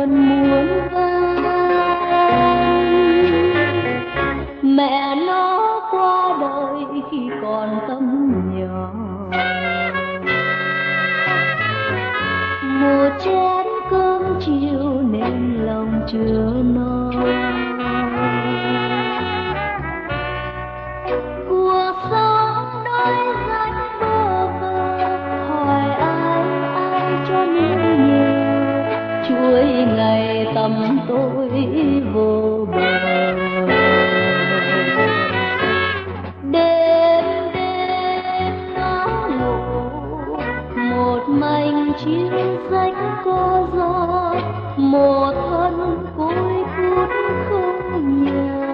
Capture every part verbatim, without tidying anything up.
hơn muốn van. Mẹ nó qua đời khi còn tâm nhỏ, một chén cơm chiều nên lòng chưa no. Cuộc sống đôi dánh bơ vơ, hỏi ai ai cho nên nhiều, chuỗi ngày tầm tối vô bờ. Đêm đêm nó ngủ một mảnh chiếc rách có gió, một thân côi cút không nhà.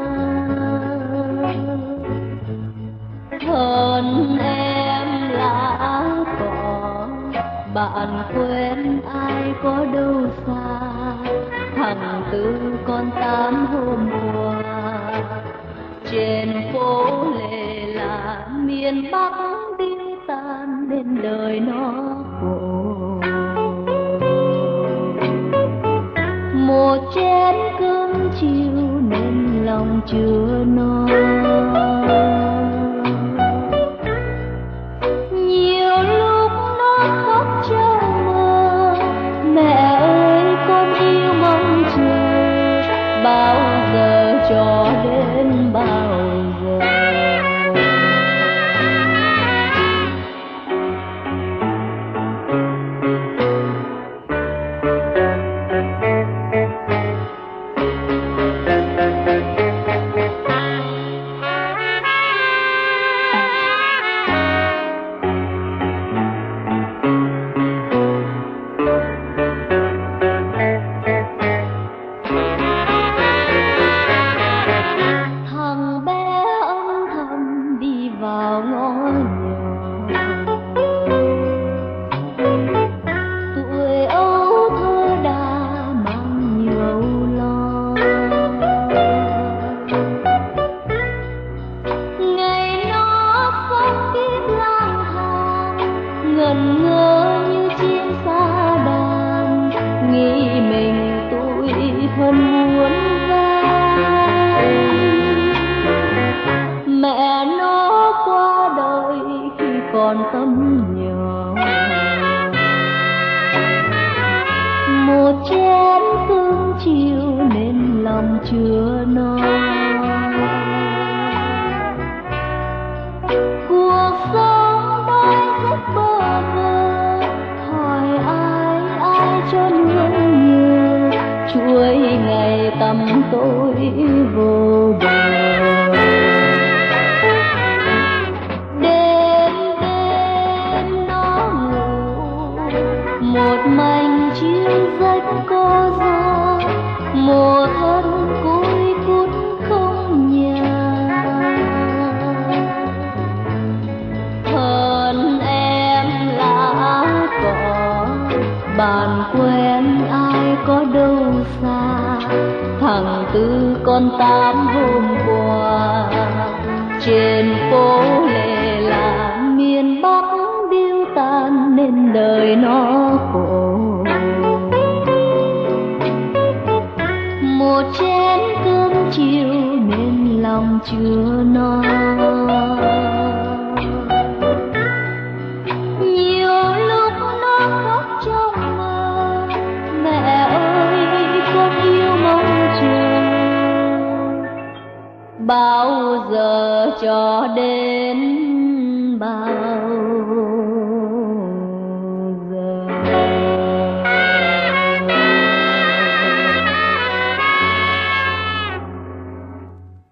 Hơn em lá cỏ, bạn quen ai có đâu xa. Thằng Tư con tám hôm qua, trên phố lề là miền Bắc đi tan nên đời nó khổ. Một chén cơm chiều nên lòng chưa no. Nhiều lúc nó khóc trong mơ, mẹ ơi con yêu mong chờ, bao giờ cho đến bao giờ. Còn tâm nhỏ, một chén cơm chiều nên lòng chưa no. Cuộc sống đôi rất bơ vơ, hỏi ai ai cho nương nhớ, chuỗi ngày tăm tối vô bờ. Một mảnh chiếc rách có gió, một thân côi cút không nhà. Hơn em lá cỏ, bạn quen ai có đâu xa. Thằng Tư con tám hôm qua, trên phố lề là miền Bắc điêu tan nên đời nó khổ. Một chén cơm chiều nên lòng chưa no. Nhiều lúc nó khóc trong mơ, mẹ ơi con yêu mong chờ, bao giờ cho đến